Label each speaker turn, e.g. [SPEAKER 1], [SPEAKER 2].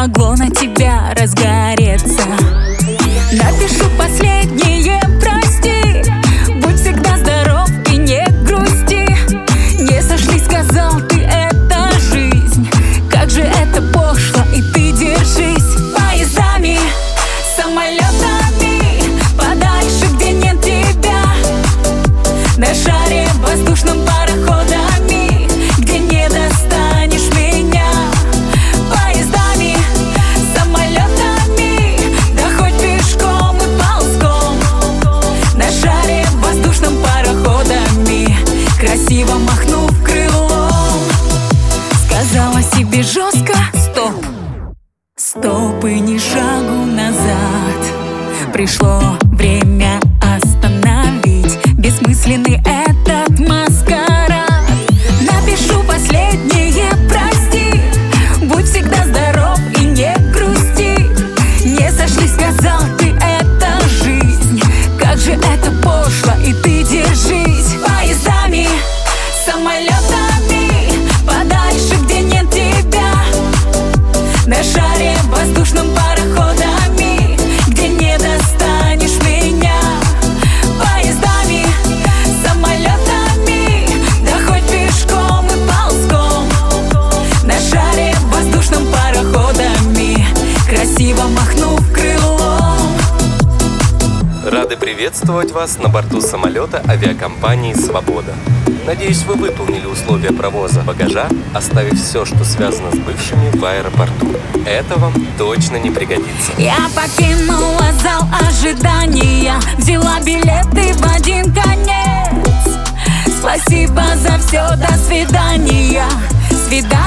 [SPEAKER 1] могло на тебя разгореться. Напишу последнее прости, будь всегда здоров и не грусти. Не сошлись, сказал ты, это жизнь. Как же это пошло, и ты держись. Поездами, самолетами, подальше, где нет тебя. На шаре воздушном, пароходами, где не достанешь меня. Поездами, самолетами, да хоть пешком и ползком. На шаре воздушном, пароходами, красиво махнув крылом. Сказала себе жестко: стоп, стоп и ни шагу назад. Пришло время остановить бессмысленный этот маскарад. Напишу последнее прости, будь всегда здоров и не грусти. Не сошлись, сказал ты, это жизнь. Как же это пошло, и ты держись. Поездами, самолетами, подальше, где нет тебя. На шаре воздушном, пароходами, где не достанешь меня. Поездами, самолетами, да хоть пешком и ползком. На шаре воздушном, пароходами, красиво махнув крылом.
[SPEAKER 2] Рады приветствовать вас на борту самолета авиакомпании «Свобода». Надеюсь, вы выполнили условия провоза багажа, оставив все, что связано с бывшими, в аэропорту. Это вам точно не пригодится.
[SPEAKER 1] Я покинула зал ожидания, взяла билеты в один конец. Спасибо за все, до свидания. Свидания.